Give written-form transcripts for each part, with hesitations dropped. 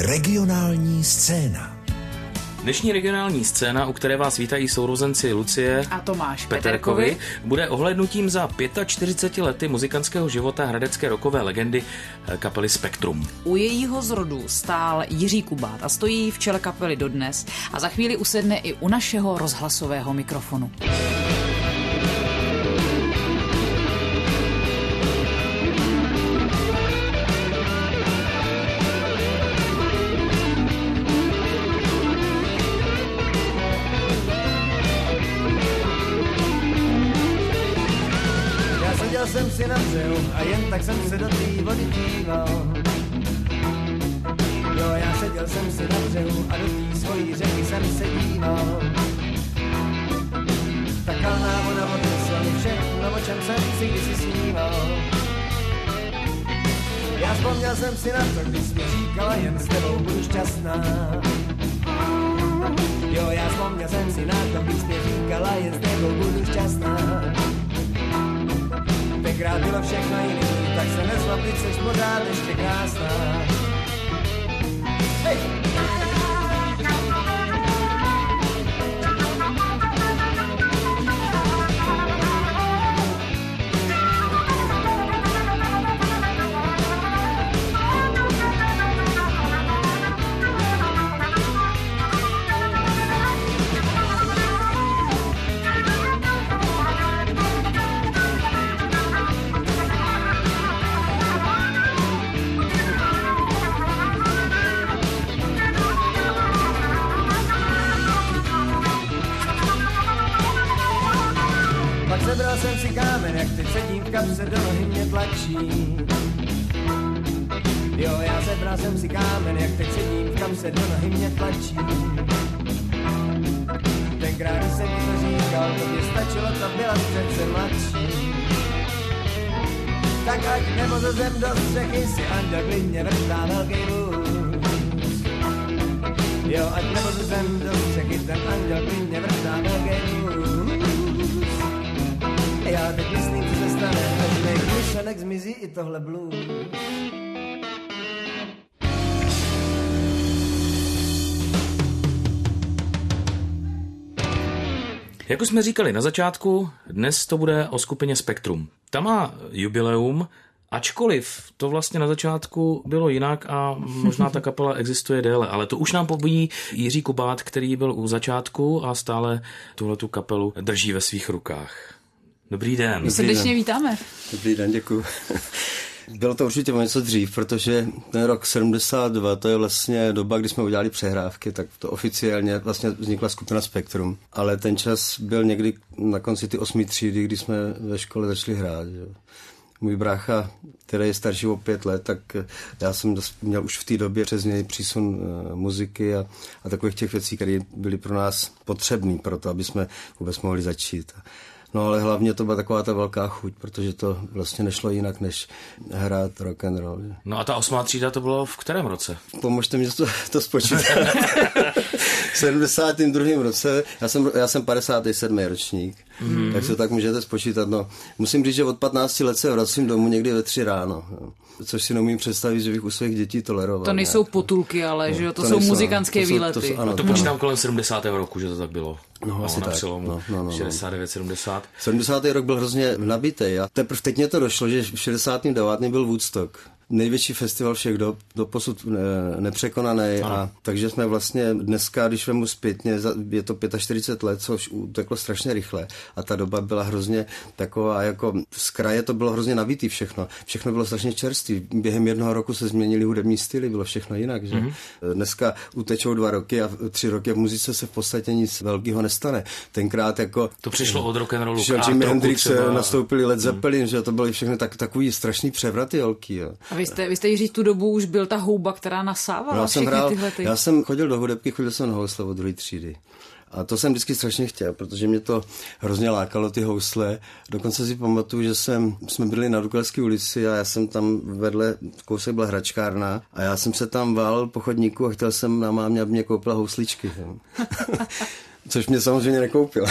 Regionální scéna. Dnešní regionální scéna, u které vás vítají sourozenci Lucie a Tomáš Peterkovi, bude ohlédnutím za 45 lety muzikantského života hradecké rockové legendy kapely Spektrum. U jejího zrodu stál Jiří Kubát a stojí v čele kapely dodnes a za chvíli usedne i u našeho rozhlasového mikrofonu. Jsem si na břehu a jen tak jsem se do té vody díval. Jo, já seděl jsem si na břehu a do té svojí řeky jsem se díval. Ta kalná voda odnesla mi všechno, o čem jsem si kdysi sníval. Já vzpomněl jsem si na to, když mi říkala, jen s tebou budu šťastná. Jo, já vzpomněl jsem si na to, když mi říkala, jen s tebou budu šťastná. Tenkrát bylo všechno jiný, tak se nezlob, teď seš pořád ještě krásná. Hej! Sebral jsem si kámen, jak teď sedím v kapse, do nohy mě tlačí. Jo, já sebral jsem si kámen, jak teď sedím v kapse, do nohy mě tlačí. Tenkrát, když jsem mi to říkal, to mě stačilo, to byla přece mladší. Tak ať nebo ze zem do střechy si anděl klidně vrtá velký vůz. Jo, ať nebo ze zem do střechy ten anděl klidně vrtá velký vůz. Já teď myslím, co se stane, až mých myšlenek zmizí i tohle blues. Jak už jsme říkali na začátku, dnes to bude o skupině Spektrum. Ta má jubileum, ačkoliv to vlastně na začátku bylo jinak a možná ta kapela existuje déle, ale to už nám poví Jiří Kubát, který byl u začátku a stále tuhletu kapelu drží ve svých rukách. Dobrý den. Srdečně vítáme. Dobrý den, děkuji. Bylo to určitě o něco dřív, protože ten rok 72, to je vlastně doba, kdy jsme udělali přehrávky, tak to oficiálně vlastně vznikla skupina Spektrum. Ale ten čas byl někdy na konci ty 8. třídy, kdy jsme ve škole začali hrát. Že? Můj brácha, který je starší o 5 let, tak já jsem měl už v té době přes něj přísun muziky a takových těch věcí, které byly pro nás potřebné pro to, aby jsme vůbec mohli začít. No ale hlavně to byla taková ta velká chuť, protože to vlastně nešlo jinak, než hrát rock and roll. No a ta 8. třída to bylo v kterém roce? Pomožte mi to spočítat. V 72. roce, já jsem 57. ročník, tak se tak můžete spočítat. No, musím říct, že od 15 let se vracím domů někdy ve 3 ráno. No. Což si neumím představit, že bych u svých dětí toleroval. To nejsou potulky, ale že to jsou muzikantské výlety. To počítám kolem 70. roku, že to tak bylo. No, asi na tak. přelomu 69-70. 70. rok byl hrozně nabitej a teprve teď mě to došlo, že v 69. byl Woodstock. Největší festival všech doposud nepřekonaný, a takže jsme vlastně dneska, když vemu zpětně, je to 45 let, což uteklo strašně rychle a ta doba byla hrozně taková, jako z kraje to bylo hrozně nabitý všechno bylo strašně čerstvý, během 1 roku se změnily hudební styly, bylo všechno jinak, že? Dneska utečou 2 roky a 3 roky v muzice se v podstatě nic velkého nestane. Tenkrát jako... To přišlo od rock'n'rollu. Jimi Hendrix nastoupili Led Zeppelin, že to byly všechny takový strašný převraty velký, jo. Vy jste Jiří tu dobu už byl ta houba, která nasávala Já jsem chodil do hudebky, chodil jsem na housle od 2. třídy. A to jsem vždycky strašně chtěl, protože mě to hrozně lákalo, ty housle. Dokonce si pamatuju, že jsme byli na Dukelské ulici a já jsem tam vedle, kousek byla hračkárna a já jsem se tam válel po chodníku a chtěl jsem na mámě, aby mě koupila housličky. Což mě samozřejmě nekoupila.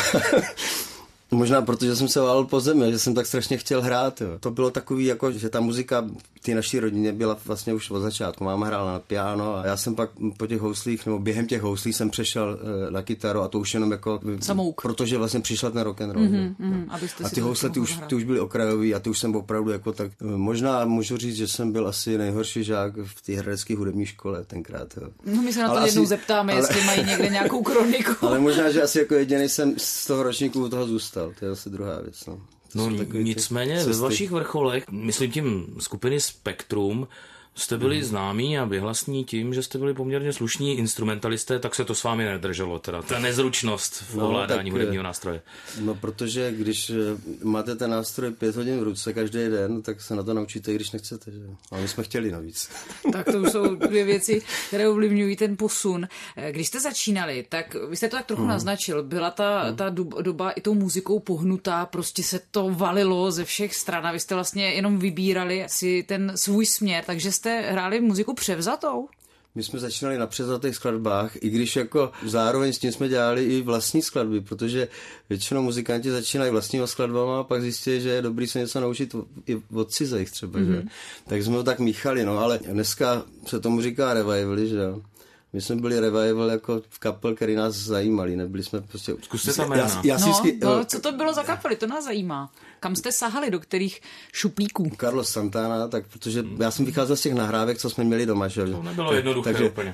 Možná protože jsem se válel po zemi, že jsem tak strašně chtěl hrát. Jo. To bylo takový, jako, že ta muzika té naší rodině byla vlastně už od začátku. Máma hrála na piano a já jsem pak po těch houslích, nebo během těch houslí jsem přešel na kytaru a to už jenom jako... Samouk. Protože vlastně přišel ten rock and roll. A ty housle, ty už byly okrajový a ty už jsem opravdu jako tak... Možná můžu říct, že jsem byl asi nejhorší žák v té hradecké hudební škole tenkrát. Jo. No my se na to jednou zeptáme, jestli mají někde nějakou kroniku. Ale možná, že asi jako jediný jsem z toho ročníku u toho zůstal. To je asi druhá věc. No nicméně ve vašich vrcholech, myslím tím skupiny Spektrum, jste byli známí a vyhlasní tím, že jste byli poměrně slušní instrumentalisté, tak se to s vámi nedrželo, teda ta nezručnost v ovládání hudebního nástroje. No, protože když máte ten nástroj 5 hodin v ruce každý den, tak se na to naučíte, i když nechcete, že? Ale my jsme chtěli navíc. Tak to už jsou dvě věci, které ovlivňují ten posun. Když jste začínali, tak vy jste to tak trochu naznačil, byla ta doba i tou muzikou pohnutá, prostě se to valilo ze všech stran a vy jste vlastně jenom vybírali si ten svůj směr, takže jste hráli muziku převzatou? My jsme začínali na převzatých skladbách, i když jako zároveň s tím jsme dělali i vlastní skladby, protože většinou muzikanti začínají vlastníma skladbama a pak zjistí, že je dobrý se něco naučit i od cizích třeba, že? Tak jsme ho tak míchali, no, ale dneska se tomu říká revivali, že jo. My jsme byli revival jako v kapel, který nás zajímali, nebyli jsme prostě... Zkuste tam jména. Co to bylo za kapely, to nás zajímá. Kam jste sahali, do kterých šuplíků? Carlos Santana, tak protože já jsem vycházel z těch nahrávek, co jsme měli doma, že? To nebylo jednoduché takže úplně.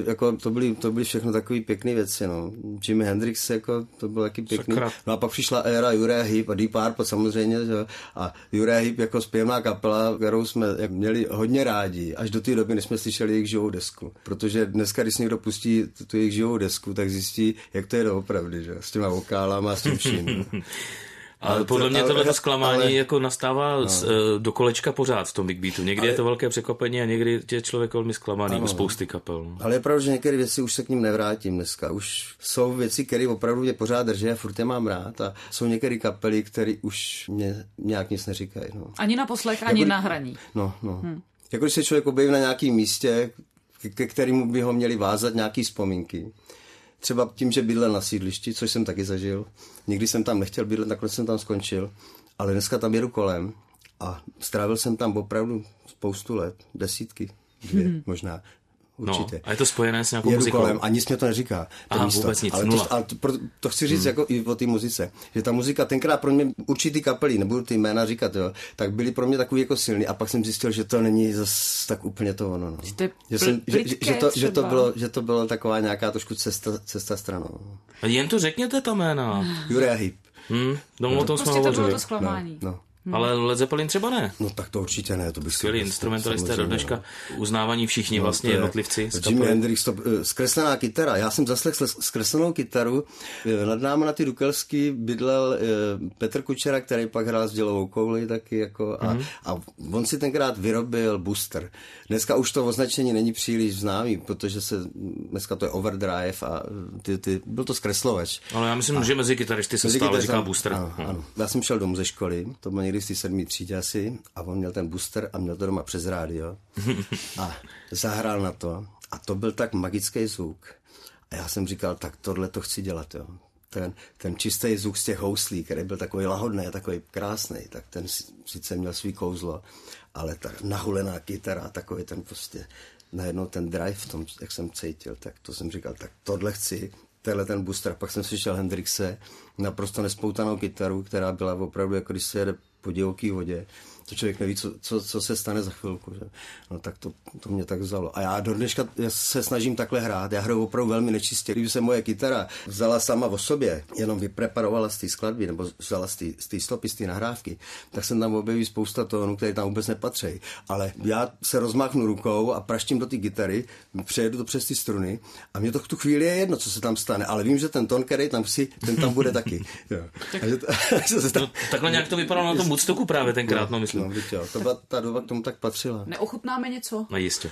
To byly všechno takové pěkné věci, no. Jimi Hendrix, jako, to bylo taky pěkný. No a pak přišla éra Uriah Heep a Deep Purple samozřejmě, že? A Uriah Heep jako zpěvná kapela, kterou jsme měli hodně rádi, až do té doby, než jsme slyšeli jejich živou desku. Protože dneska, když někdo pustí tu jejich živou desku, tak zjistí, jak to je doopravdy, že? S těma vokálama a s tím vším. Ale podle mě tohle zklamání jako nastává do kolečka pořád v tom Big Beatu. Někdy je to velké překvapení a někdy je člověk velmi zklamaný u spousty kapel. Ale je pravda, že některé věci už se k ním nevrátím dneska. Už jsou věci, které opravdu mě pořád drží a furt je mám rád. A jsou některé kapely, které už mě nějak nic neříkají. No. Ani na poslech, ani na hraní. Jako když se člověk objeví na nějakém místě, ke kterému by ho měli vázat nějaký vzpomínky. Třeba tím, že bydlel na sídlišti, což jsem taky zažil. Nikdy jsem tam nechtěl bydlet, nakonec jsem tam skončil. Ale dneska tam jedu kolem a strávil jsem tam opravdu spoustu let, 10, 2 možná. Určitě. No, a je to spojené s nějakou muzikou? Kolem a nic mě to neříká. Vůbec nic, ale to chci říct jako i o té muzice. Že ta muzika tenkrát pro mě určitý kapely, nebudu ty jména říkat, jo, tak byly pro mě takový jako silný a pak jsem zjistil, že to není zas tak úplně to ono. No. Že to bylo taková nějaká trošku cesta stranou. A jen to řekněte ta jména. Uriah Heep. O tom jsme hovořili. to bylo to zklamání. Ale Led Zeppelin třeba ne. No tak to určitě ne, to bych skvělý instrumentalisté do dneška, uznávaní všichni vlastně jednotlivci. Jimi Hendrix, zkreslená kytara. Já jsem zaslechl zkreslenou kytaru. Nad námi na ty Dukelský bydlel Petr Kučera, který pak hrál s dělovou kouli taky jako a on si tenkrát vyrobil Booster. Dneska už to označení není příliš známý, protože dneska to je Overdrive a byl to zkreslovač. Ale já myslím, že mezi kytaristy se stále říká Booster. Ano. Já jsem šel domů ze školy, to bylo někdy v té 7. třídě asi, a on měl ten Booster a měl to doma přes rádio a zahrál na to a to byl tak magický zvuk. A já jsem říkal, tak tohle to chci dělat, jo. Ten čistý zvuk z těch houslí, který byl takový lahodný a takový krásný, tak ten sice měl svý kouzlo, ale ta nahulená kytara, takový ten prostě najednou ten drive v tom, jak jsem cítil, tak to jsem říkal, tak tohle chci, ten Booster. Pak jsem slyšel Hendrixe, naprosto nespoutanou kytaru, která byla opravdu, jako když se jede po divoký vodě. To člověk neví, co se stane za chvilku. Že? No tak to mě tak vzalo. A já do dneška se snažím takhle hrát. Já hraju opravdu velmi nečistě. Kdyby se moje kytara vzala sama o sobě, jenom vypreparovala z té skladby, nebo vzala z té stopy, z té nahrávky, tak jsem tam objeví spousta tónů, které tam vůbec nepatří. Ale já se rozmáchnu rukou a praštím do té kytary, přejedu to přes ty struny a mě to v tu chvíli je jedno, co se tam stane. Ale vím, že ten tón, který tam ten tam bude taky. Jo. Takhle nějak to vypadalo na tom Woodstocku právě tenkrát, myslím. No, víte, jo, ta doba k tomu tak patřila. Neochutnáme něco? No jistě.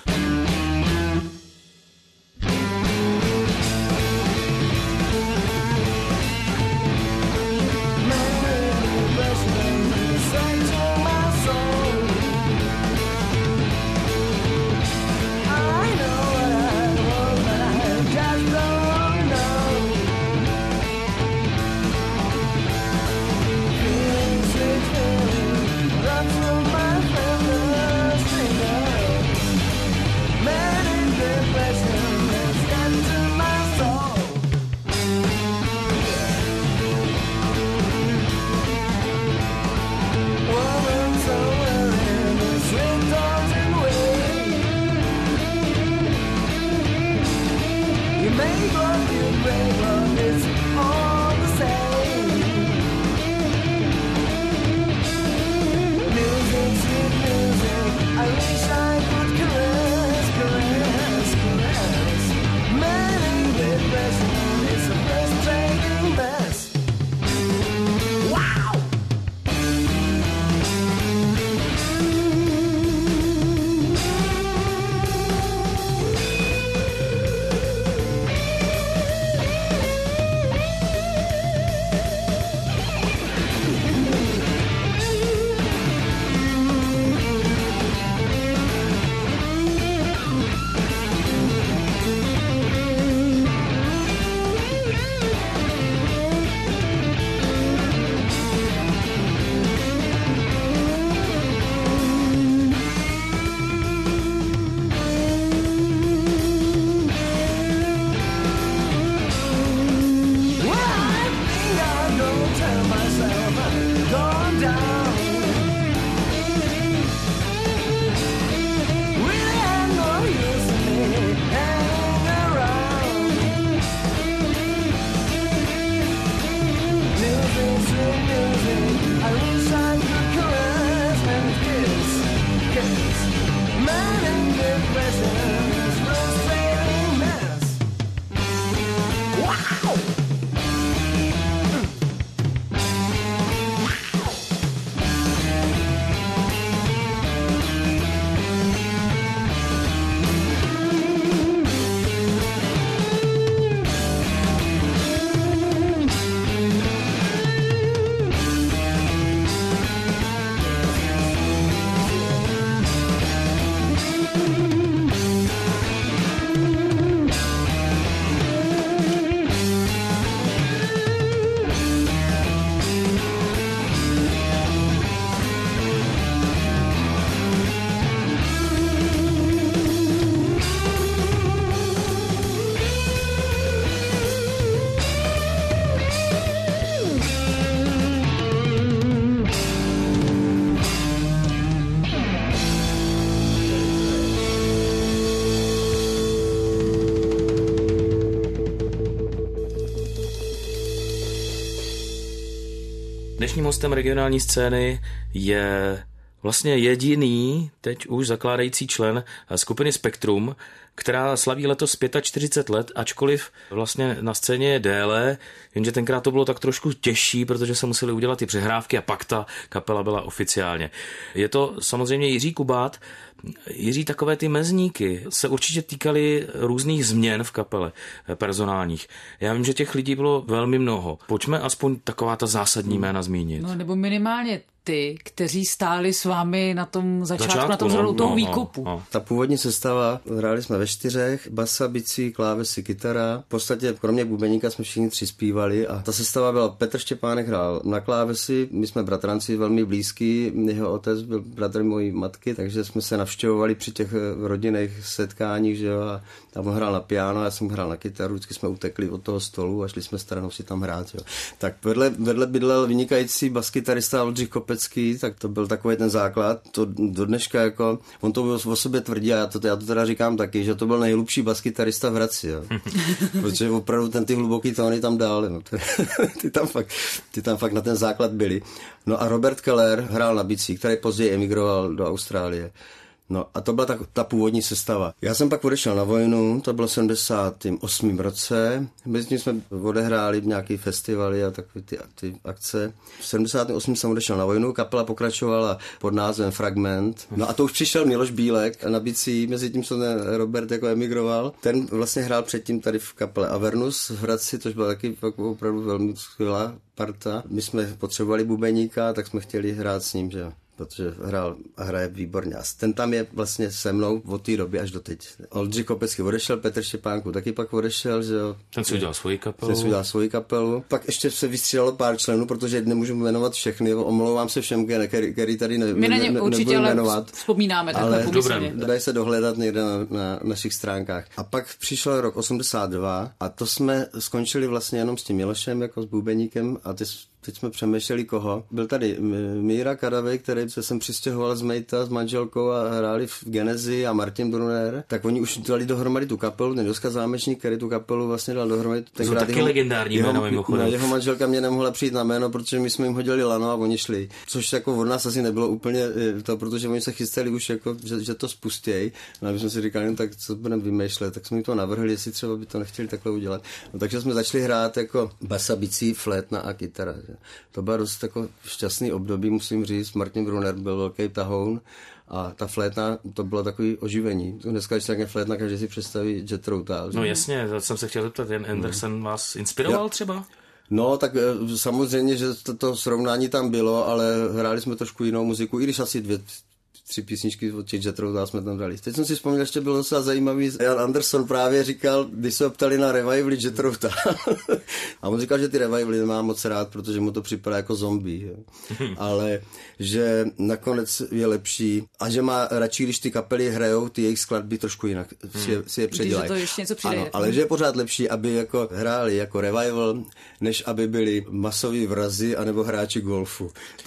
Dnešním hostem regionální scény je vlastně jediný, teď už zakládající člen skupiny Spektrum, která slaví letos 45 let, ačkoliv vlastně na scéně je déle, jenže tenkrát to bylo tak trošku těžší, protože se museli udělat ty přehrávky a pak ta kapela byla oficiálně. Je to samozřejmě Jiří Kubát. Jiří, takové ty mezníky se určitě týkaly různých změn v kapele personálních. Já vím, že těch lidí bylo velmi mnoho. Pojďme aspoň taková ta zásadní jména zmínit. No, nebo minimálně ty, kteří stáli s vámi na tom začátku na tom zrodu toho výkopu. Ta původní sestava, hráli jsme ve 4, basa, bicí, klávesy, kytara. V podstatě kromě bubeníka jsme všichni 3 zpívali a ta sestava byla Petr Štěpánek hrál na klávesi, my jsme bratranci velmi blízký, jeho otec byl bratr mojí matky, takže jsme se navštěvovali při těch rodinných setkáních, že jo, a tam on hrál na piano, já jsem hrál na kytaru, vždycky jsme utekli od toho stolu a šli jsme stranou si tam hrát, jo. Tak vedle bydlel vynikající baskytarista Oldřich Kopecký, tak to byl takový ten základ, to do dneška jako, on to byl o sobě tvrdí a já to teda říkám taky, že to byl nejhlubší baskytarista v Hradci, jo. Protože opravdu ty hluboký tóny tam dal, no. ty tam fakt na ten základ byli. No a Robert Keller hrál na bicí, který později emigroval do Austrálie. No a to byla ta původní sestava. Já jsem pak odešel na vojnu, to bylo v 78. roce. Mezi tím jsme odehráli nějaký festivaly a takové ty akce. V 78. jsem odešel na vojnu, kapela pokračovala pod názvem Fragment. No a to už přišel Miloš Bílek na bicí, mezi tím se Robert jako emigroval. Ten vlastně hrál předtím tady v kapele Avernus v Hradci, což byla taky opravdu velmi skvělá parta. My jsme potřebovali bubeníka, tak jsme chtěli hrát s ním, že jo. Protože hrál a hraje výborně. A ten tam je vlastně se mnou od té doby až do teď. Oldřich Kopecký odešel, Petr Štěpánku taky pak odešel, že jo. Ten si udělal svoji kapelu. Pak ještě se vystřídalo pár členů, protože nemůžu jmenovat všechny, omlouvám se všem, který tady nebudu jmenovat. Vzpomínáme takhle pomyslně. Dají se dohledat někde na našich stránkách. A pak přišel rok 82 a to jsme skončili vlastně jenom s tím Milošem, jako s bubeníkem a teď jsme přemýšleli koho. Byl tady Míra Kadavej, který se sem přistěhoval z Mejta s manželkou a hráli v Genezi a Martin Brunner. Tak oni už dali dohromady tu kapelu, ten Joska Zámečník, který tu kapelu vlastně dal dohromady. To jsou taky legendární jméno mimochodem. Jeho manželka mě nemohla přijít na jméno, protože my jsme jim hodili lano a oni šli. Což jako od nás asi nebylo úplně to, protože oni se chystali už jako, že to spustějí. No a my jsme si říkali, no, tak co budeme vymýšlet, tak jsme jim to navrhli, jestli třeba by to nechtěli takhle udělat. No, takže jsme začali hrát jako basa, bicí, flétna a kytara. To bylo dost jako šťastný období, musím říct. Martin Brunner byl velký tahoun a ta flétna, to bylo takový oživení. Dneska, když takhle flétna, každý si představí Jethro Tull. No jasně, to jsem se chtěl zeptat, Jan Anderson vás inspiroval třeba? No, tak samozřejmě, že to srovnání tam bylo, ale hráli jsme trošku jinou muziku, i když asi 3 písničky od těch Jethro Tull jsme tam dali. Teď jsem si vzpomněl, ještě bylo docela zajímavý. Jan Anderson právě říkal, když se optali na revivaly Jethro Tull. A on říkal, že ty revivaly nemá moc rád, protože mu to připadá jako zombie. Ale že nakonec je lepší a že má radši, když ty kapely hrajou ty jejich skladby trošku jinak, si je předělají. To ještě něco přijde. Ano, ale že je pořád lepší, aby jako hráli jako revival, než aby byli masoví vrazi anebo hráči golfu.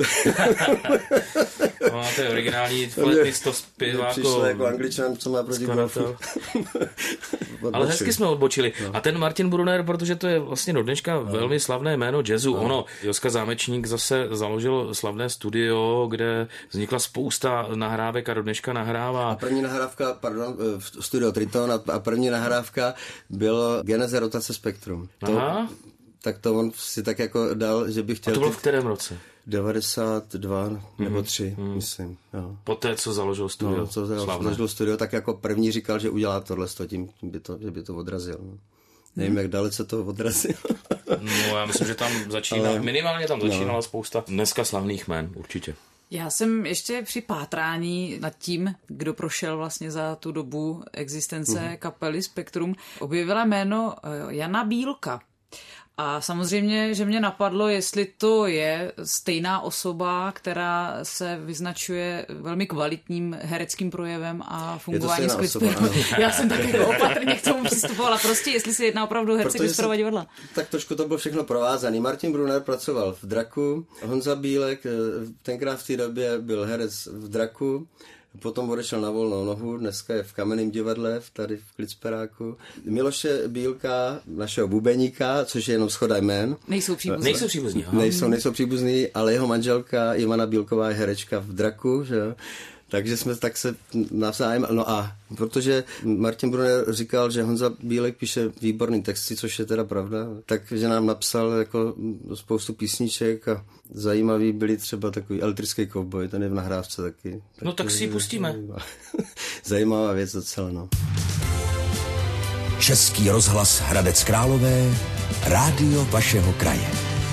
No, to je originální flétnisto zpěváko. Přišel jako Angličan, co má proti golfu. Ale hezky jsme odbočili. No. A ten Martin Brunner, protože to je vlastně do dneška velmi slavné jméno jazzu. No. Ono, Joska Zámečník zase založil slavné studio, kde vznikla spousta nahrávek a do dneška nahrává. A první nahrávka, v studio Triton a první nahrávka bylo Geneze rotace Spektrum. Tak to on si tak jako dal, že bych chtěl... A to bylo v kterém roce? 92 nebo 3, myslím. Jo. Poté, co založil studio. No, co založil studio, tak jako první říkal, že udělá tohle s tím, že by to odrazil. No. Nevím, jak dalece to odrazil. No, já myslím, že tam minimálně tam začínala spousta dneska slavných jmén, určitě. Já jsem ještě při pátrání nad tím, kdo prošel vlastně za tu dobu existence kapely Spektrum, objevila jméno Jana Bílka. A samozřejmě, že mě napadlo, jestli to je stejná osoba, která se vyznačuje velmi kvalitním hereckým projevem a fungováním s Krispirem. Já jsem tak jako opatrně k tomu přistupovala. Prostě, jestli se jedná opravdu herce Krispirova divadla. Tak trošku to bylo všechno provázaný. Martin Brunner pracoval v Draku, Honza Bílek tenkrát v té době byl herec v Draku, Potom odešel na volnou nohu, dneska je v Kamenném divadle, tady v Klicperáku. Miloše Bílka, našeho bubeníka, což je jenom shoda jmén. Nejsou příbuzní. Nejsou příbuzní, ale jeho manželka Ivana Bílková je herečka v Draku, že jo. Takže jsme tak se navzájem, no a protože Martin Brunner říkal, že Honza Bílek píše výborný texty, což je teda pravda, takže nám napsal jako spoustu písniček a zajímavý byli třeba takový Elektrický kovboj, ten je v nahrávce taky. No tak si ji pustíme. Zajímavá věc docela, no. Český rozhlas Hradec Králové, rádio vašeho kraje.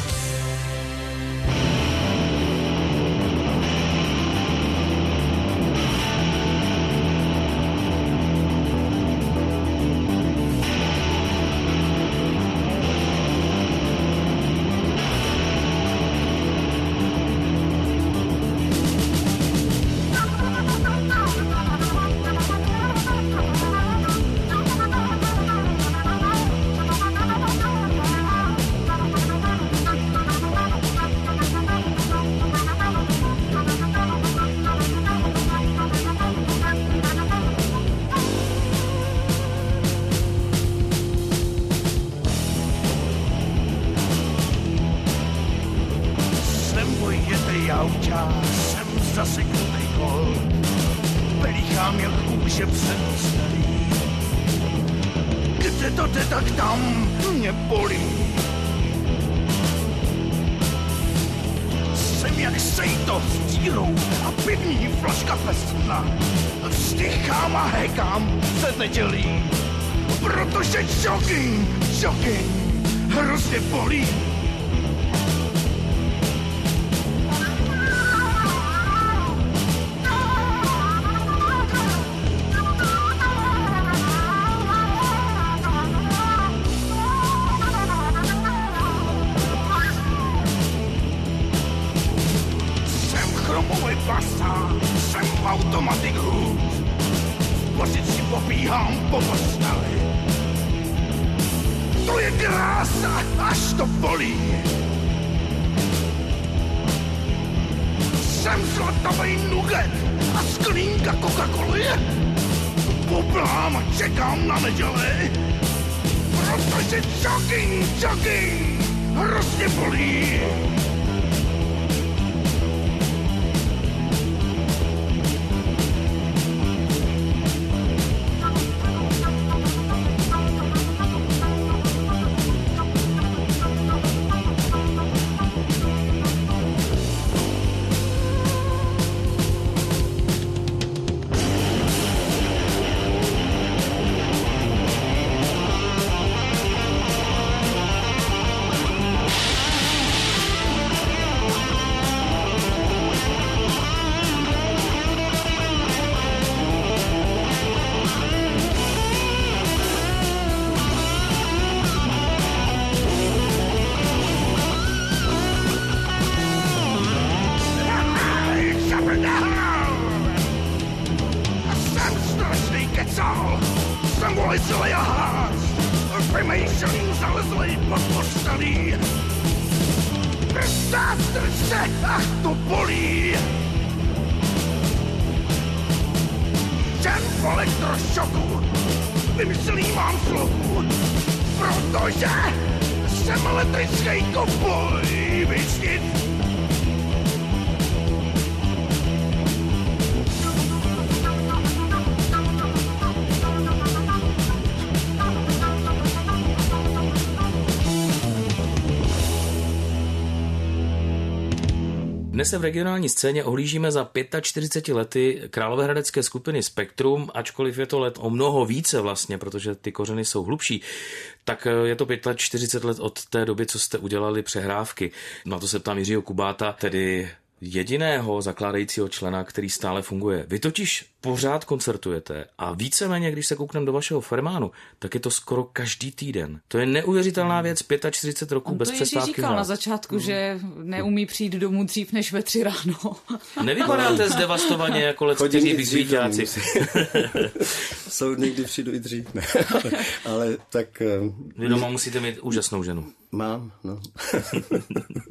Jsem zaseknutý kol, pelíchám jak kůže přemístelý. Kde to jde, tak tam mě bolí. Jsem jak sejto s dírou a pivní flaška bez dna. Vzdychám a hekám se nedělí, protože jogging hrozně bolí. Jsem automatik hůř, v pozici pobíhám po posteli. To je krása, až to bolí. Jsem zlatovej nugget a sklínka Coca-Coly. Bublám a čekám na neděli, protože jogging hrozně bolí. Jsem volizlej a ház, vymýšlím zalezlej pod postelí. Drž se, ach to bolí. Jen v elektrošoku vymyslí mám slovu, protože jsem elektrický kovboj, víc nic. Dnes se v regionální scéně ohlížíme za 45 lety královéhradecké skupiny Spektrum, ačkoliv je to let o mnoho více vlastně, protože ty kořeny jsou hlubší, tak je to 45 let od té doby, co jste udělali přehrávky. Na to se ptám Jiřího Kubáta, tedy jediného zakládajícího člena, který stále funguje. Vy totiž pořád koncertujete a víceméně, když se koukneme do vašeho Fermánu, tak je to skoro každý týden. To je neuvěřitelná věc, 45 roků bez přestávky. On to říkal na začátku, že neumí přijít domů dřív než ve 3 ráno. Nevypadáte zdevastovaně jako letceří vyzvíťáci. Jsou dny, kdy přijdu i dřív, ne. Ale tak... Vy doma musíte mít úžasnou ženu. Mám, no.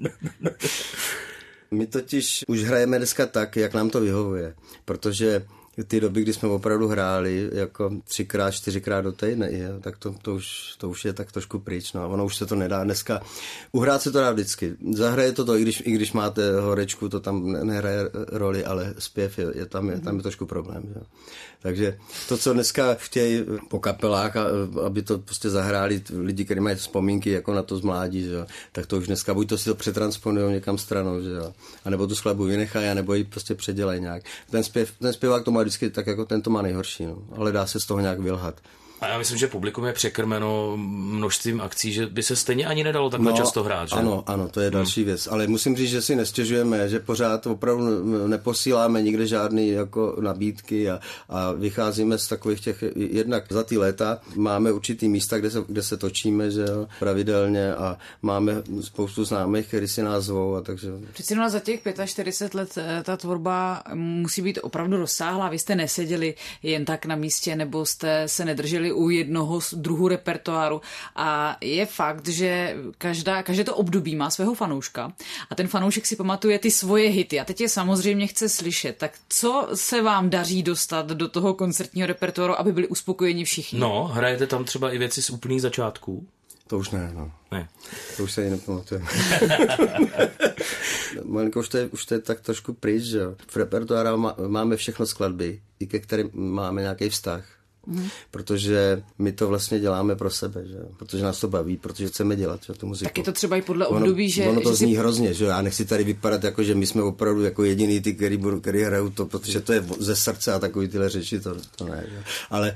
My totiž už hrajeme dneska tak, jak nám to vyhovuje, protože ty doby, kdy jsme opravdu hráli jako 3x, 4x do týdne, tak to už je tak trošku pryč. No. Ono už se to nedá dneska. Uhrát se to dá vždycky. Zahraje to i když máte horečku, to tam nehraje roli, ale zpěv tam je trošku problém. Že? Takže to, co dneska chtějí po kapelách, aby to prostě zahráli lidi, kteří mají vzpomínky jako na to z mládí, že? Tak to už dneska buď to si to přetransponují někam stranou, že? A nebo tu skladbu vynechají, nebo ji prostě předělají nějak. Ten zpěvák to má vždycky tak, jako ten to má nejhorší, no. Ale dá se z toho nějak vylhat. A já myslím, že publikum je překrmeno množstvím akcí, že by se stejně ani nedalo takhle často hrát, že? Ano, to je další věc. Ale musím říct, že si nestěžujeme, že pořád opravdu neposíláme nikde žádný jako nabídky a vycházíme z takových těch, jednak za ty léta máme určitý místa, kde se točíme, že jo, pravidelně a máme spoustu známých, kteří si nás zvou a takže... Přeci za těch 45 let ta tvorba musí být opravdu rozsáhlá. Vy jste neseděli jen tak na místě, nebo jste se nedrželi u jednoho druhu repertoáru a je fakt, že každé to období má svého fanouška a ten fanoušek si pamatuje ty svoje hity a teď je samozřejmě chce slyšet. Tak co se vám daří dostat do toho koncertního repertoáru, aby byli uspokojeni všichni? No, hrajete tam třeba i věci z úplných začátků? To už ne, no. Ne. To už se jí nepamatuje. Malinko, už to je tak trošku pryč, že jo. V repertoáru máme všechno skladby, i ke kterým máme nějaký vztah. Protože my to vlastně děláme pro sebe, že? Protože nás to baví, protože chceme dělat tu muziku. Tak je to třeba i podle období, že... Ono to zní hrozně, že já nechci tady vypadat jako, že my jsme opravdu jako jediný ty, který hrajou to, protože to je ze srdce a takový tyhle řeči, to ne, že?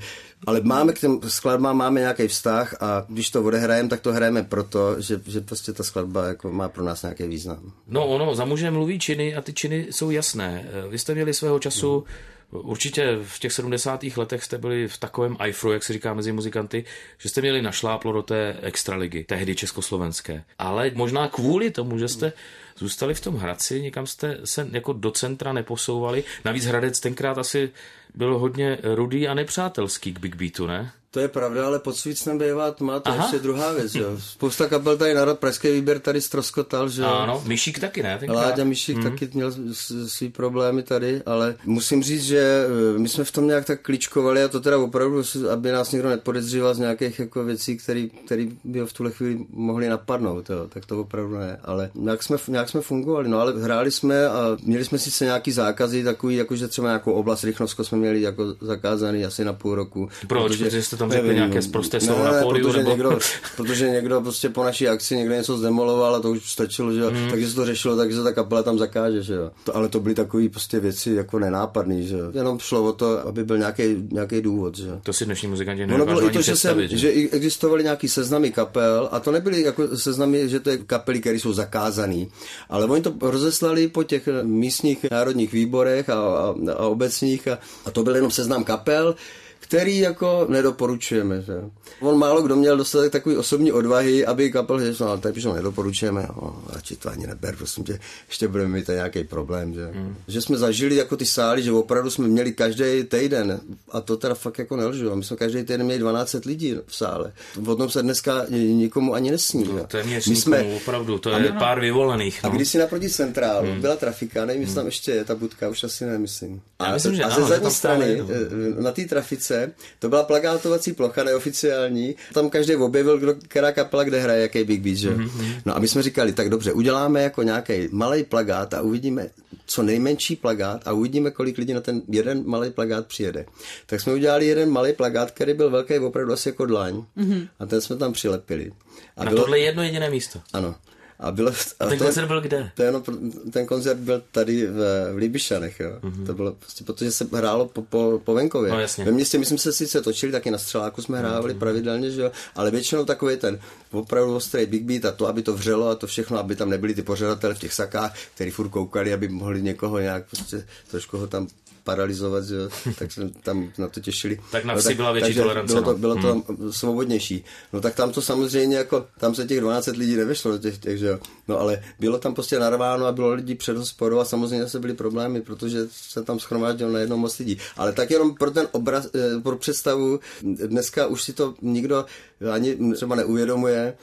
Ale máme k těm skladbám máme nějaký vztah a když to odehrajeme, tak to hrajeme proto, že prostě ta skladba jako má pro nás nějaký význam. No, za mužem mluví činy a ty činy jsou jasné. Vy jste měli svého času určitě v těch 70. letech jste byli v takovém ajfru, jak se říká mezi muzikanty, že jste měli našláplo do té extraligy, tehdy československé. Ale možná kvůli tomu, že jste zůstali v tom Hradci, někam jste se jako do centra neposouvali. Navíc Hradec tenkrát asi byl hodně rudý a nepřátelský k Big Beatu, ne? To je pravda, ale pod Svícnem bývá tma, to je ještě druhá věc, jo. Spousta kapel tady na pražský výběr tady ztroskotal, že jo. Ano, Myšík taky ne? Láďa Myšík taky měl svý problémy tady, ale musím říct, že my jsme v tom nějak tak kličkovali a to teda opravdu, aby nás někdo nepodezříval z nějakých jako věcí, které by v tuhle chvíli mohli napadnout, jo. Tak to opravdu ne, ale nějak jsme fungovali, no ale hráli jsme a měli jsme sice nějaký zákazy takový, jakože třeba nějakou oblast Rychnovsko jsme měli jako zakázaný asi na půl roku. Proč? Protože jste tam řekli nějaké sprosté slovo na pódiu? Protože někdo prostě po naší akci někdo něco zdemoloval a to už stačilo, že jo. Takže se to řešilo, takže se ta kapela tam zakáže, že jo. Ale to byly takové prostě věci jako nenápadný, že jo. Jenom šlo o to, aby byl nějaký důvod, že jo. To si dnešní muzikanti nedokážou ani představit. Že existovaly nějaký seznamy kapel a to nebyly jako seznamy, že to je kapely, které jsou zakázaný, ale oni to rozeslali po těch místních národních výborech a obecních a to byl jenom seznam kapel, který jako nedoporučujeme. Že? On málo kdo měl dostatek takový osobní odvahy, aby kapel řekl, no, ale tady píšou nedoporučujeme, radši to ani neber, prosím tě, ještě budeme mít nějaký problém. Že? Že jsme zažili jako ty sály, že opravdu jsme měli každý týden, a to teda fakt jako nelžu, my jsme každý týden měli 12 lidí v sále. O tom se dneska nikomu ani nesní. No, to je mě opravdu, to je pár vyvolených. No. A když si naproti centrálu byla trafika, nevím, jestli tam ještě je ta budka, už asi nemyslím. A ze zadní strany, na té trafice, to byla plakátovací plocha neoficiální. Tam každý objevil, která kapela kde hraje, jaký Big Beat, že? No a my jsme říkali, tak dobře, uděláme jako nějaký malej plakát a uvidíme co nejmenší plakát a uvidíme, kolik lidí na ten jeden malej plakát přijede. Tak jsme udělali jeden malej plakát, který byl velký opravdu asi jako dlaň a ten jsme tam přilepili. A na tohle jedno jediné místo? Ano. A ten koncert byl kde? Ten koncert byl tady v Líbišanech, jo. To bylo prostě, protože se hrálo po venkově. No, jasně. Ve městě my jsme se sice točili, taky na Střeláku jsme hrávali pravidelně, že jo, ale většinou takový ten opravdu ostrý Big Beat a to, aby to vřelo a to všechno, aby tam nebyli ty pořadatelé v těch sakách, který furt koukali, aby mohli někoho nějak prostě trošku ho tam paralizovat, že? Tak jsme tam na to těšili. Tak na vsi byla větší tolerance. Bylo to svobodnější. No tak tam to samozřejmě jako, tam se těch 12 lidí nevešlo do těch, že jo. No ale bylo tam prostě narváno a bylo lidí před hospodou a samozřejmě zase byly problémy, protože se tam shromáždilo najednou moc lidí. Ale tak jenom pro ten obraz, pro představu, dneska už si to nikdo ani třeba neuvědomuje,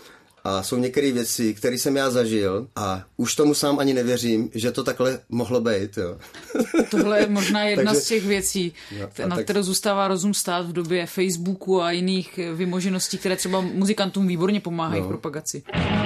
A jsou některé věci, které jsem já zažil a už tomu sám ani nevěřím, že to takhle mohlo být. Jo. Tohle je možná jedna z těch věcí, na kterou zůstává rozum stát v době Facebooku a jiných vymožeností, které třeba muzikantům výborně pomáhají v propagaci.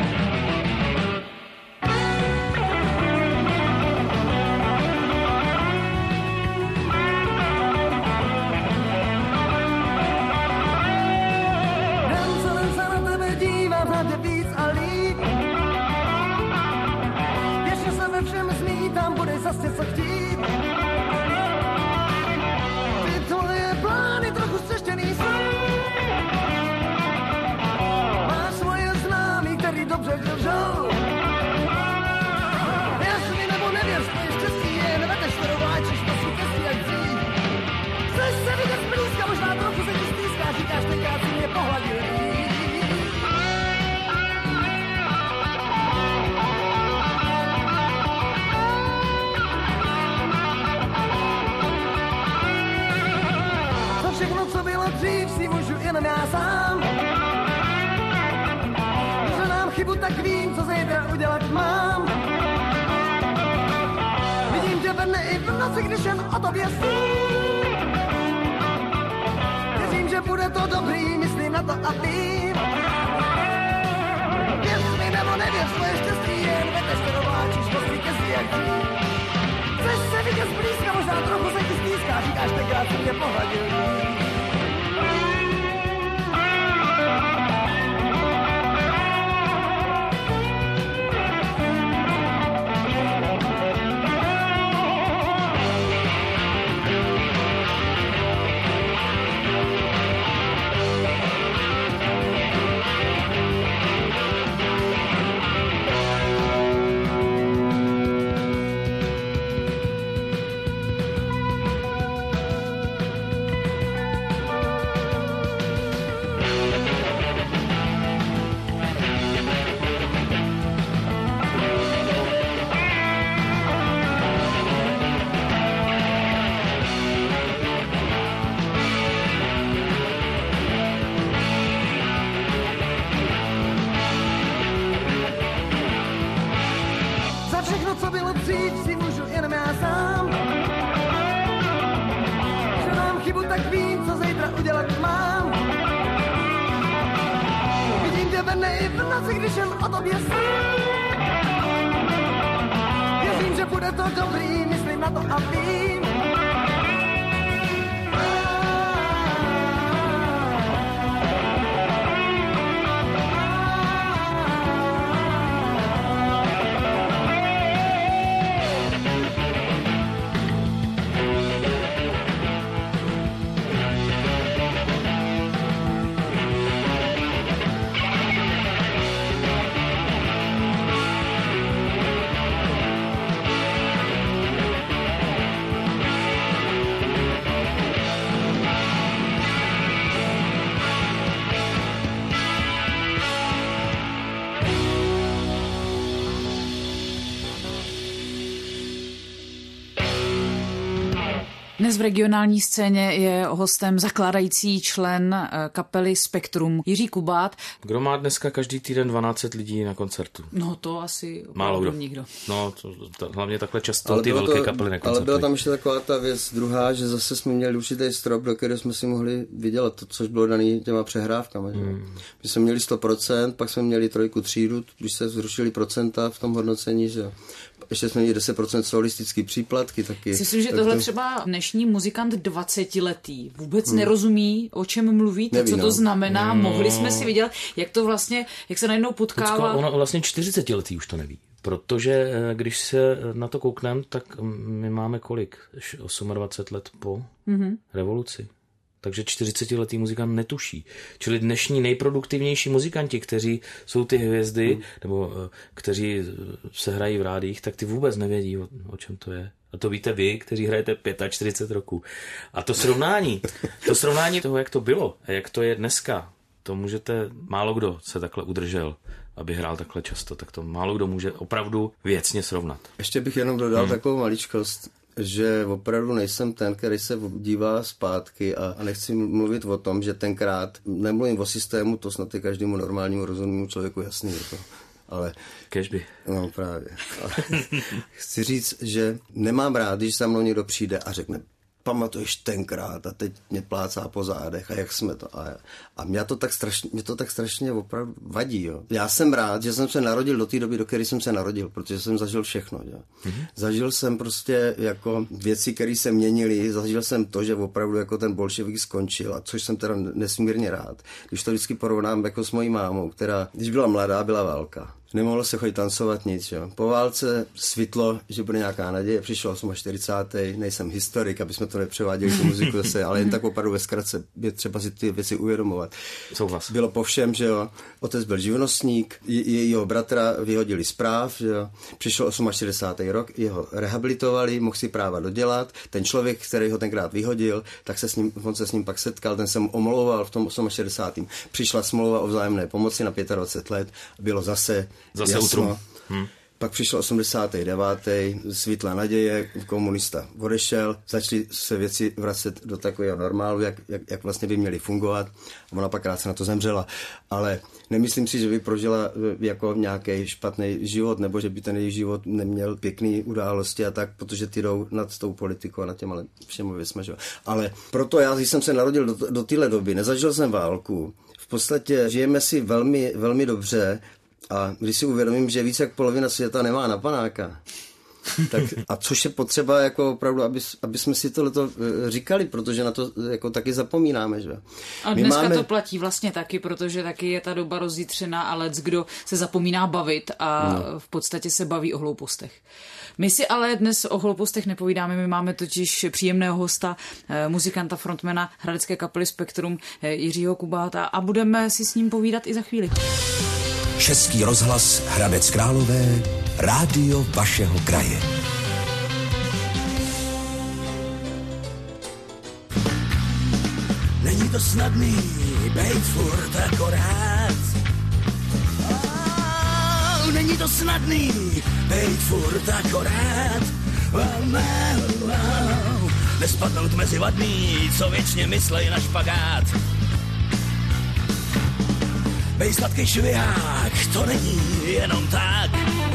Zase co chtít. Ty tvoje plány trochu střeštěný jsou. Máš svoje známý, který dobře lžou. Jasný nebo nevěř, tvoje štěstí je, nevedeš to dováčíš, to jsou kestí jak dřív. Chceš se vidět zblízka, možná trochu se ti stýská, říkáš tenkrát si mě pohladil. Všechno, co bylo dřív, si můžu jenom já sám. Že nám chybu, tak vím, co zítra udělat mám. Vidím tě ve dne i v noci, když jen o tobě sním. Věřím, že bude to dobrý, myslím na to a vím. Věř mi nebo nevěř, svoje štěstí jen vedeš, to dováčíš, postý kestí jak dřív. Chceš se vidět zblízka, možná trochu se ti stýská, říkáš tenkrát si mě pohladil. Tak vím, co zítra udělat mám. Vidím tě ve dne i v noci, když jen o tobě sním. Věřím, že bude to dobrý, myslím na to a vím. Dnes v regionální scéně je hostem zakládající člen kapely Spektrum Jiří Kubát. Kdo má dneska každý týden 12 lidí na koncertu? No to asi málo kdo. Nikdo. No, hlavně takhle často ale ty velké kapely na koncertu. Ale byla tam ještě taková ta věc druhá, že zase jsme měli určitý strop, do kterého jsme si mohli vydělat to, což bylo daný těma přehrávkama. My jsme měli 100%, pak jsme měli 3 třídu, když se zrušili procenta v tom hodnocení, že ještě jsme měli 10% solistický příplatky taky. Myslím, že tohle třeba dnešní muzikant 20letý vůbec nerozumí, o čem mluvíte, neví, co to znamená, mohli jsme si vidět, jak to vlastně, jak se najednou potkává. Ono vlastně 40letý už to neví, protože když se na to koukneme, tak my máme kolik? 28 let po revoluci. Takže 40letý muzikant netuší. Čili dnešní nejproduktivnější muzikanti, kteří jsou ty hvězdy, nebo kteří se hrají v rádiích, tak ty vůbec nevědí, o čem to je. A to víte vy, kteří hrajete 45 roků. A to srovnání toho, jak to bylo a jak to je dneska, to můžete, málo kdo se takhle udržel, aby hrál takhle často, tak to málo kdo může opravdu věcně srovnat. Ještě bych jenom dodal takovou maličkost. že opravdu nejsem ten, který se dívá zpátky a nechci mluvit o tom, že tenkrát, nemluvím o systému, to snad je každému normálnímu rozumnému člověku jasný, ale... Kežby. No právě. Ale chci říct, že nemám rád, když za mnou někdo přijde a řekne, pamatuješ tenkrát a teď mě plácá po zádech a jak jsme to. A mě to tak strašně opravdu vadí. Jo. Já jsem rád, že jsem se narodil do té doby, do které jsem se narodil, protože jsem zažil všechno. Jo. Zažil jsem prostě jako věci, které se měnily, zažil jsem to, že opravdu jako ten bolševik skončil, a což jsem teda nesmírně rád. Když to vždycky porovnám jako s mojí mámou, která, když byla mladá, byla válka. Nemohlo se chodit tancovat nic. Jo. Po válce svitlo, že bude nějaká naděje, přišlo 48. Nejsem historik, aby jsme to nepřeváděli tu muziku zase, ale jen tak opravdu ve zkratce je třeba si ty věci uvědomovat. Souhlas. Bylo po všem, že jo. Otec byl živnostník, jejího bratra vyhodili z práv, že jo. Přišel 68. rok, jeho rehabilitovali, mohl si práva dodělat. Ten člověk, který ho tenkrát vyhodil, tak on se s ním pak setkal, ten se mu omlouval v tom 68. Přišla smlouva o vzájemné pomoci na 25 let, bylo zase utrum. Pak přišel 89. světla naděje, komunista odešel, začaly se věci vracet do takového normálu, jak vlastně by měly fungovat. A ona pak krátce na to zemřela. Ale nemyslím si, že by prožila jako nějaký špatný život, nebo že by ten její život neměl pěkný události a tak, protože ty jdou nad tou politikou a nad těma všemi věcmi. Ale proto já, když jsem se narodil do téhle doby, nezažil jsem válku. V podstatě žijeme si velmi, velmi dobře. A když si uvědomím, že více jak polovina světa nemá na panáka, tak, a což je potřeba jako opravdu, aby jsme si tohleto říkali, protože na to jako taky zapomínáme. Že? A dneska to platí vlastně taky, protože taky je ta doba rozjitřená a kdo se zapomíná bavit a v podstatě se baví o hloupostech. My si ale dnes o hloupostech nepovídáme, my máme totiž příjemného hosta, muzikanta, frontmana hradecké kapely Spektrum Jiřího Kubáta a budeme si s ním povídat i za chvíli. Český rozhlas Hradec Králové, rádio vašeho kraje. Není to snadný, bejt furt akorát. Není to snadný, bejt furt akorát. Nespadnout mezi vadný, co věčně myslej na špagát. Bej sladký švihák, to není jenom tak.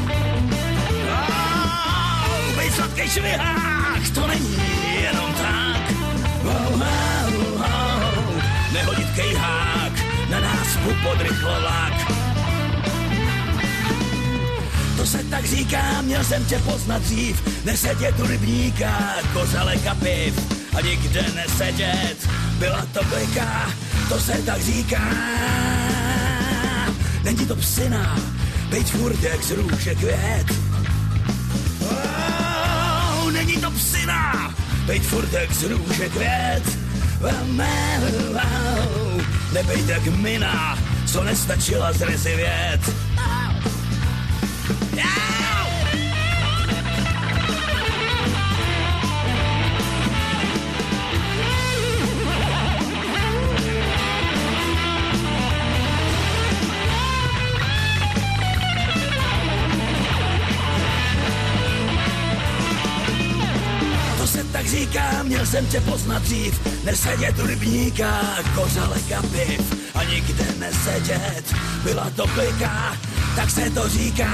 Bej sladký švihák, to není jenom tak. Nehodit kejhák, na nás podrychlovák. To se tak říká, měl jsem tě poznat dřív. Nesedět u rybníka, kořalek a piv. A nikde nesedět, byla to klika. To se tak říká. Není to psina, bejt furt jak z růže květ. Není to psina, bejt furt jak z růže květ. Nebejt jak mina, co nestačila zrezivět. Tak říkám, měl jsem tě poznat dřív. Nesedět u rybníka, kořalek a piv. A nikde nesedět, byla to klika. Tak se to říká.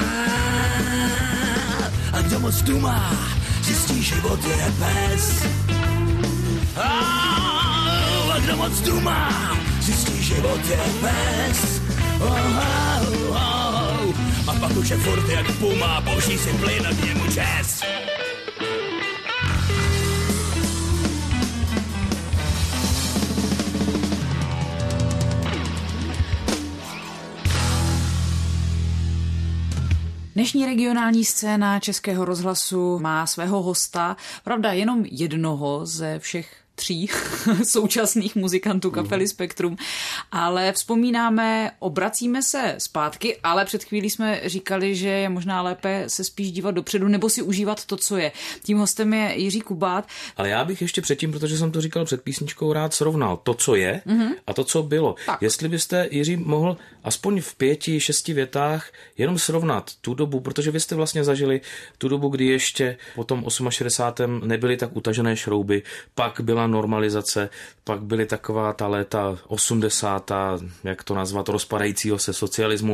A kdo moc tu má, zjistí, život je pes. A kdo moc tu má, zjistí, život je pes. A pak už je furt jak puma, použij si plyn a k němu čes. Dnešní regionální scéna Českého rozhlasu má svého hosta, pravda jenom jednoho ze všech 3 současných muzikantů kapely Spektrum. Ale vzpomínáme, obracíme se zpátky, ale před chvílí jsme říkali, že je možná lépe se spíš dívat dopředu nebo si užívat to, co je. Tím hostem je Jiří Kubát. Ale já bych ještě předtím, protože jsem to říkal před písničkou, rád srovnal to, co je a to, co bylo. Tak. Jestli byste, Jiří, mohl aspoň v 5-6 větách jenom srovnat tu dobu, protože vy jste vlastně zažili tu dobu, kdy ještě po tom 68. nebyly tak utažené šrouby, pak byla normalizace, pak byly taková ta léta 80., jak to nazvat, rozpadajícího se socialismu,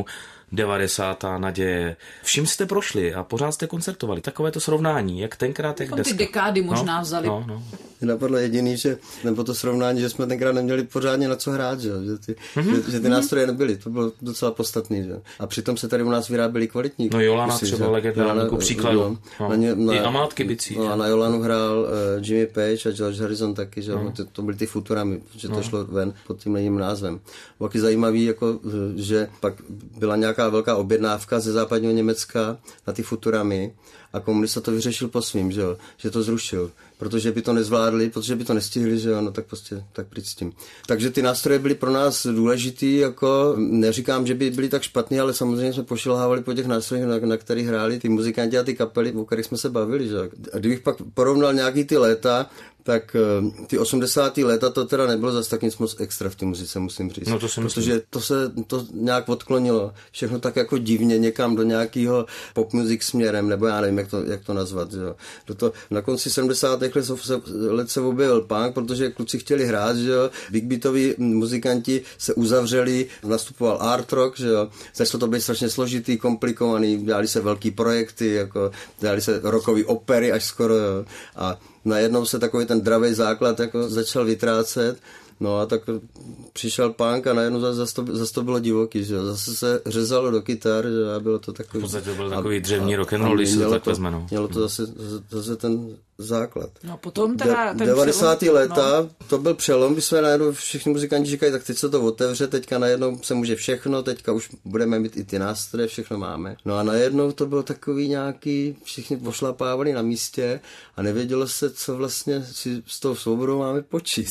90. naděje. Vším jste prošli a pořád jste koncertovali. Takové to srovnání, jak tenkrát, jak dneska. Ty dekády možná vzali. No. Mě napadlo jediný, že, nebo to srovnání, že jsme tenkrát neměli pořádně na co hrát, že ty nástroje nebyly, to bylo docela podstatný. Že? A přitom se tady u nás vyráběly kvalitní. No Jolana třeba legendární, ku příkladu. I Amátky bicí. No, a na Jolanu hrál Jimmy Page a George Harrison taky, že to byly ty Futurami, že to šlo ven pod tím jiným názvem. Bylo taky zajímavý, jako, že pak byla nějaká velká objednávka ze západního Německa na ty Futurami a komunista to vyřešil po svým, že to zrušil, protože by to nezvládli, protože by to nestihli, že jo, no tak prostě tak pryč s tím. Takže ty nástroje byly pro nás důležitý, jako neříkám, že by byly tak špatný, ale samozřejmě jsme pošilhávali po těch nástrojích, na kterých hráli ty muzikanti a ty kapely, o kterých jsme se bavili, že jo. A kdybych pak porovnal nějaký ty léta, tak ty 80. léta to teda nebylo zase tak nic moc extra v té muzice, musím říct. No to si myslím. Protože to nějak odklonilo. Všechno tak jako divně někam do nějakého pop music směrem, nebo já nevím, jak to nazvat. Jo. Na konci 70. let se objevil punk, protože kluci chtěli hrát, že jo. Big beatoví muzikanti se uzavřeli, nastupoval art rock, že jo. Začalo to být strašně složitý, komplikovaný, dělali se velký projekty, jako dělali se rockové opery až skoro, jo. A najednou se takový ten dravej základ jako začal vytrácet, no a tak přišel punk a najednou zase to bylo divoký, že zase se řezalo do kytar, že a bylo to takový... V podstatě byl takový dřevní rock'n'roll, když se to tak vezme, Mělo to zase ten základ. No potom teda... 90. léta, to byl přelom, kdy jsme najednou všichni muzikanti říkají, tak teď se to otevře, teďka najednou se může všechno, teďka už budeme mít i ty nástroje, všechno máme. No a najednou to bylo takový nějaký, všichni pošlapávali na místě a nevědělo se, co vlastně si s tou svobodou máme počít.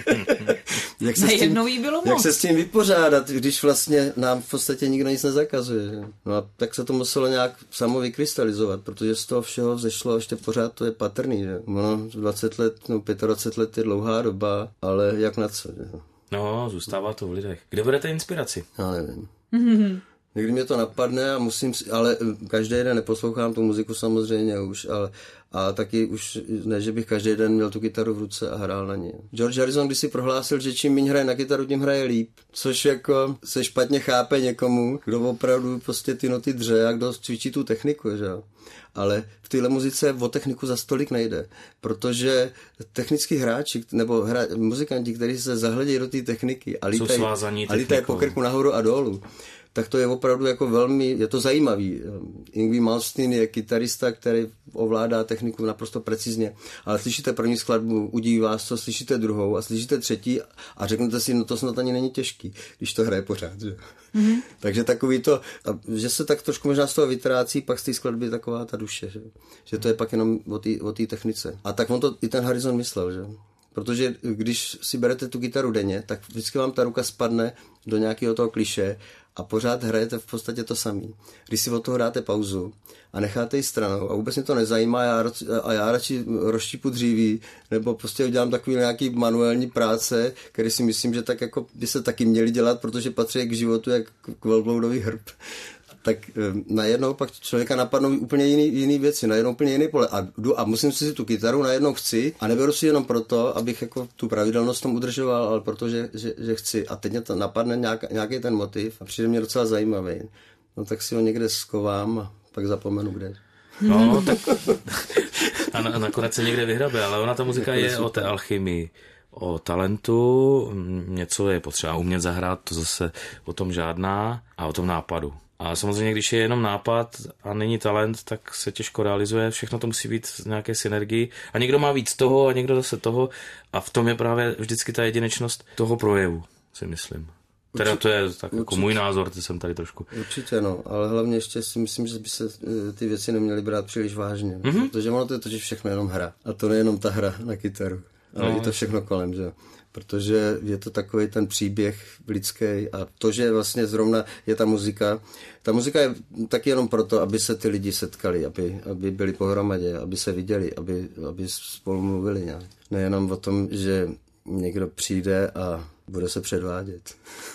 Jak se s tím vypořádat, když vlastně nám v podstatě nikdo nic nezakazuje. Že? No a tak se to muselo nějak samo vykrystalizovat, protože z toho všeho vzešlo ještě pořád to je patrný. Že? No, 20 let, 25 let je dlouhá doba, ale jak na co? Že? No, zůstává to v lidech. Kde berete inspiraci? Já nevím. Někdy mě to napadne a ale každý den neposlouchám tu muziku samozřejmě už, a taky už ne, že bych každý den měl tu kytaru v ruce a hrál na ní. George Harrison když si prohlásil, že čím méně hraje na kytaru, tím hraje líp, což jako se špatně chápe někomu, kdo opravdu prostě ty noty dře a kdo cvičí tu techniku, že jo. Ale v téhle muzice o techniku za stolik nejde, protože technický hráči nebo muzikanti, kteří se zahledějí do té techniky a lítají po krku nahoru a dolů, tak to je opravdu jako velmi, je to zajímavý. Yngwie Malmsteen je kytarista, který ovládá techniku naprosto precizně, ale slyšíte první skladbu, udíví vás to, slyšíte druhou a slyšíte třetí a řeknete si, no to snad ani není těžký, když to hraje pořád. Že? Mm-hmm. Takže takový to, že se tak trošku možná z toho vytrácí, pak z té skladby taková ta duše, že to je pak jenom o té technice. A tak on to i ten Harrison myslel, že? Protože když si berete tu kytaru denně, tak vždycky vám ta ruka spadne do nějakého toho kliše a pořád hrajete v podstatě to samý. Když si od toho dáte pauzu a necháte ji stranou a vůbec mě to nezajímá a já radši rozštípu dříví nebo prostě udělám takový nějaký manuální práce, který si myslím, že tak jako by se taky měli dělat, protože patří k životu jak k velbloudový hrb. Tak najednou pak člověka napadnou úplně jiný věci, najednou úplně jiný pole. A musím si tu kytaru najednou chci a neberu si jenom proto, abych jako tu pravidelnost tom udržoval, ale protože že chci. A teď mě to napadne nějaký ten motiv a přijde mě docela zajímavý. No tak si ho někde skovám a pak zapomenu kde. No, tak a nakonec se někde vyhrabe, ale ona ta muzika je o té alchymii, o talentu, něco je potřeba umět zahrát, to zase o tom žádná a o tom nápadu. A samozřejmě, když je jenom nápad a není talent, tak se těžko realizuje, všechno to musí být v nějaké synergii a někdo má víc toho a někdo zase toho a v tom je právě vždycky ta jedinečnost toho projevu, si myslím. Teda to je tak jako můj názor, ty jsem tady trošku. Určitě no, ale hlavně ještě si myslím, že by se ty věci neměly brát příliš vážně, protože ono to je totiž všechno jenom hra a to nejenom ta hra na kytaru. ale i to všechno kolem, že? Protože je to takový ten příběh lidský a to, že vlastně zrovna je ta muzika je taky jenom proto, aby se ty lidi setkali, aby byli pohromadě, aby se viděli, aby spolu mluvili nějak. Nejenom o tom, že někdo přijde a bude se předvádět.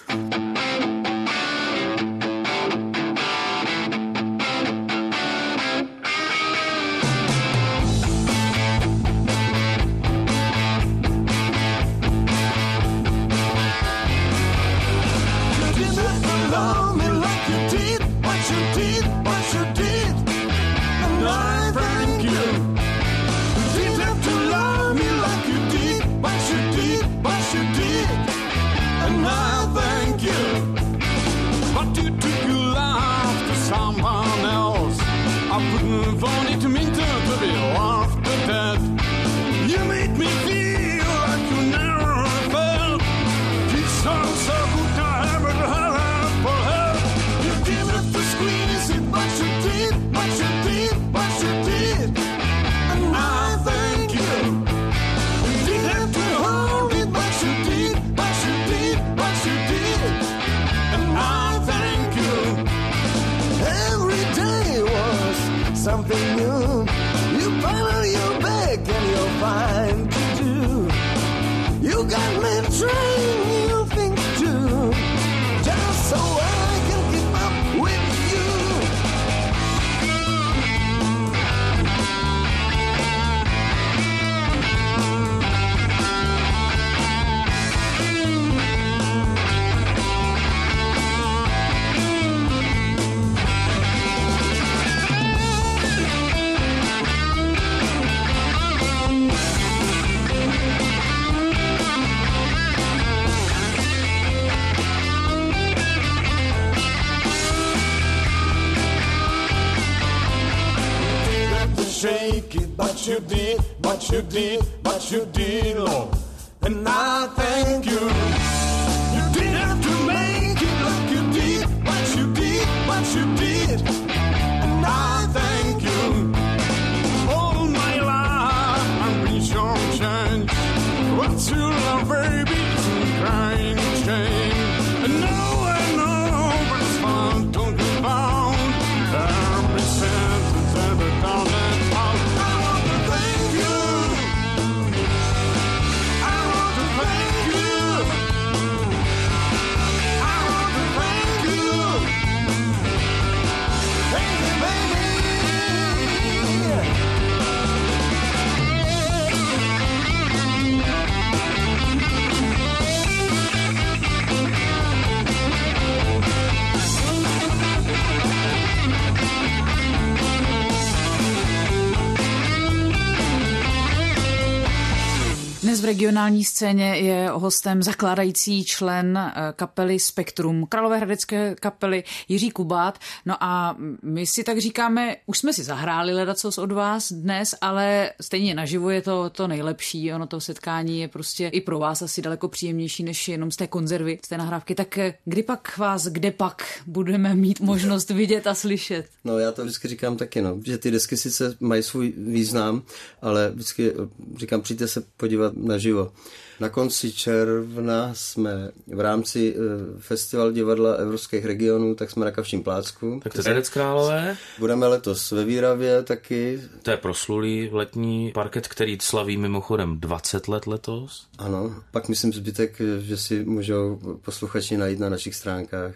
Something new, you follow your back and you're fine to do. You got me trying new things too, just so I can keep up with you. Shake it, but you did, Lord, and I thank you. You didn't have to make it like you did, but you did, and I thank you. All my life I've been your change, but you love baby is crying shame, and now I know what's fun to be bound. Every sentence, every comment. Dnes v regionální scéně je hostem zakládající člen kapely Spektrum, královéhradecké kapely Jiří Kubát. No a my si tak říkáme, už jsme si zahráli ledacos od vás dnes, ale stejně naživo je to nejlepší. Ono to setkání je prostě i pro vás asi daleko příjemnější, než jenom z té konzervy, z té nahrávky. Tak kde pak budeme mít možnost vidět a slyšet? No já to vždycky říkám taky, že ty desky sice mají svůj význam, ale vždycky říkám, přijďte se podívat naživo. Na konci června jsme v rámci Festival divadla evropských regionů, tak jsme na Kavčím plácku. Tak to je Hradec Králové. Budeme letos ve Výravě taky. To je proslulý letní parket, který slaví mimochodem 20 let letos. Ano, pak myslím zbytek, že si můžou posluchači najít na našich stránkách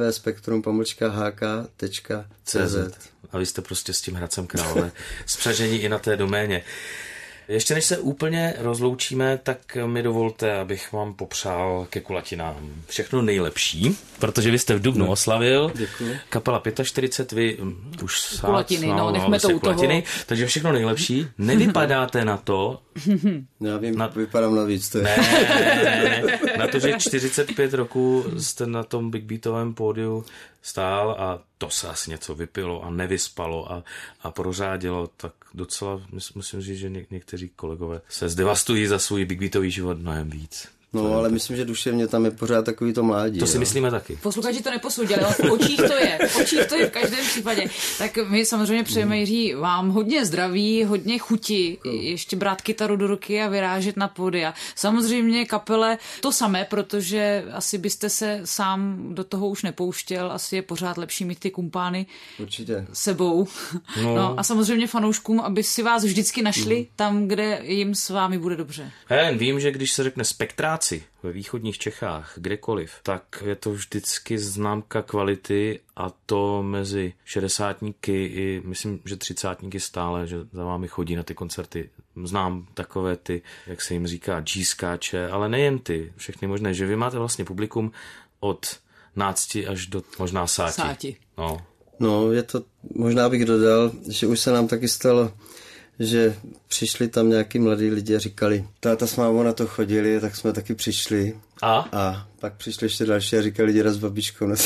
www.spektrum.hk.cz. A vy jste prostě s tím Hradcem Králové spřažení i na té doméně. Ještě než se úplně rozloučíme, tak mi dovolte, abych vám popřál ke kulatinám všechno nejlepší, protože vy jste v dubnu oslavil. Děkuji. Kapela 45, vy už kulatiny, nechme to u kulatiny, toho. Takže všechno nejlepší. Nevypadáte na to. Já vím, vypadám navíc. To je. Ne, na to, že 45 roků jste na tom Big Beatovém pódiu stál a to se asi něco vypilo a nevyspalo a prořádilo, tak docela musím říct, že někteří kolegové se zdevastují za svůj Big Beatový život mnohem víc. No, ale myslím, že duševně tam je pořád takový to mládí. To si myslíme taky. Posluchači to neposoudili, ale v očích to je v každém případě. Tak my samozřejmě přejeme, Jiří, vám hodně zdraví, hodně chuti, ještě brát kytaru do ruky a vyrážet na pódia. Samozřejmě kapele to samé, protože asi byste se sám do toho už nepouštěl, asi je pořád lepší mít ty kumpány určitě sebou. No a samozřejmě fanouškům, aby si vás vždycky našli tam, kde jim s vámi bude dobře. Jen vím, že když se řekne Spektráci ve východních Čechách, kdekoliv, tak je to vždycky známka kvality a to mezi šedesátníky i myslím, že třicátníky stále, že za vámi chodí na ty koncerty. Znám takové ty, jak se jim říká, G-skáče, ale nejen ty, všechny možné, že vy máte vlastně publikum od nácti až do možná sáti. No, je to, možná bych dodal, že už se nám taky stalo, že přišli tam nějaký mladí lidi a říkali, táta s mámou na to chodili, tak jsme taky přišli. A pak přišli ještě další a říkali, děda s babičkou. No.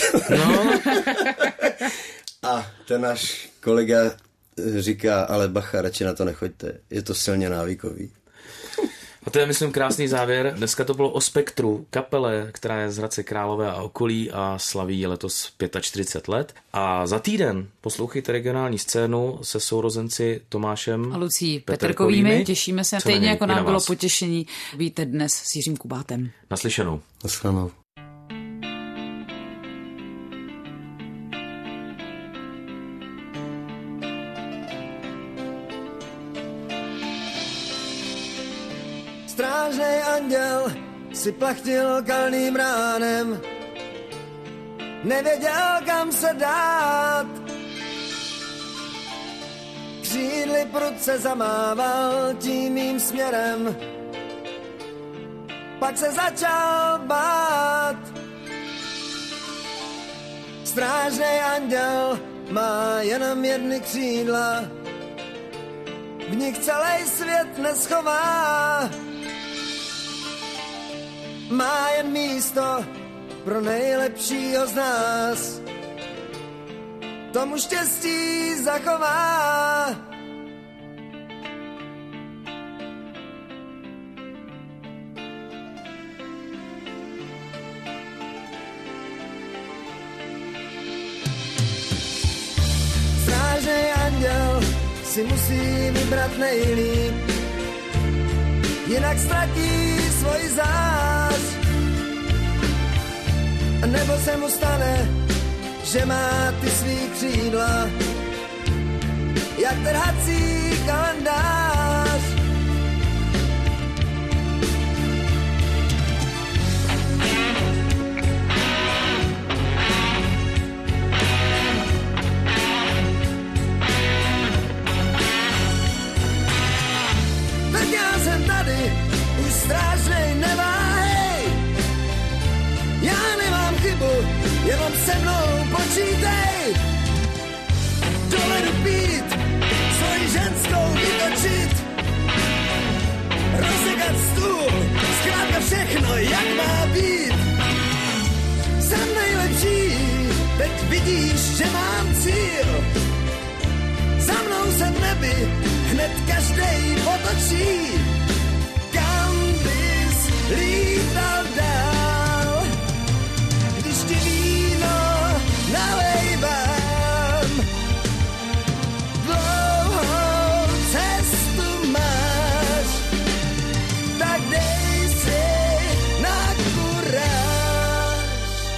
A ten náš kolega říká, ale bacha, radši na to nechoďte, je to silně návykový. A to je, myslím, krásný závěr. Dneska to bylo o Spektru, kapele, která je z Hradce Králové a okolí a slaví letos 45 let. A za týden poslouchejte regionální scénu se sourozenci Tomášem a Lucí Peterkovými. Těšíme se, stejně jako nám bylo potěšení být dnes s Jiřím Kubátem. Naslyšenou. Naschledanou. Strážnej anděl si plachtil kalným ránem, nevěděl, kam se dát. Křídly prudce zamával tím mým směrem, pak se začal bát. Strážnej anděl má jenom jedny křídla, v nich celý svět neschová. Má jen místo pro nejlepšího z nás, tomu štěstí zachová. Strážnej anděl si musí vybrat nejlíp, jinak ztratí svůj zář. Nebo se mu stane, že má ty svý křídla jak trhací kalendář. Tak já jsem tady, už strážnej, neváhej. Já nemám chybu, jenom se mnou počítej. Dovedu pít, svoji ženskou vytočit, rozsekat stůl, zkrátka všechno, jak má být. Jsem nejlepší, teď vidíš, že mám cíl. Za mnou se v nebi hned každej potočí. Kam bys lítal dál, když ti víno nalejvám? Dlouhou cestu máš, tak dej si na kuráž.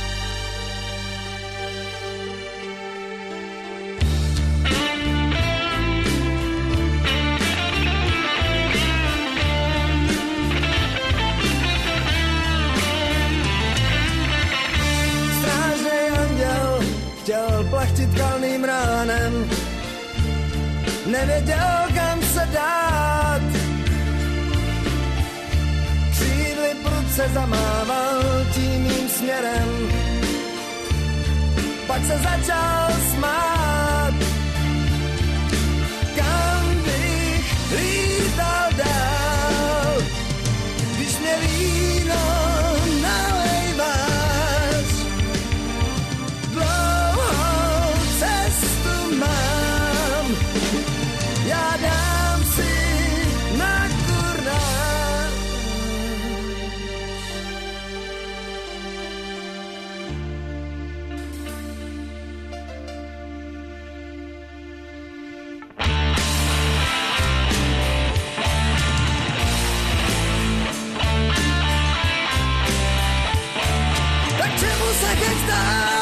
Chtěl plachtit kalným ránem, nevěděl, kam se dát. Křídly prudce zamával tím mým směrem, pak se začal smát. Kam bych lítal dál, když mě víno nalejváš? Já dám si na kurnáž. tak jak znáš.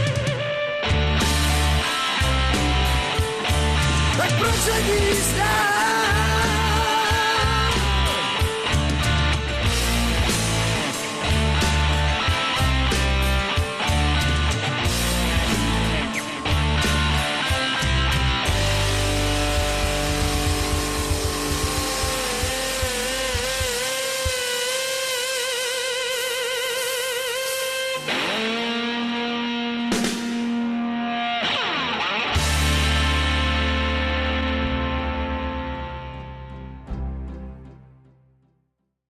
Tak proč se ní zdáš?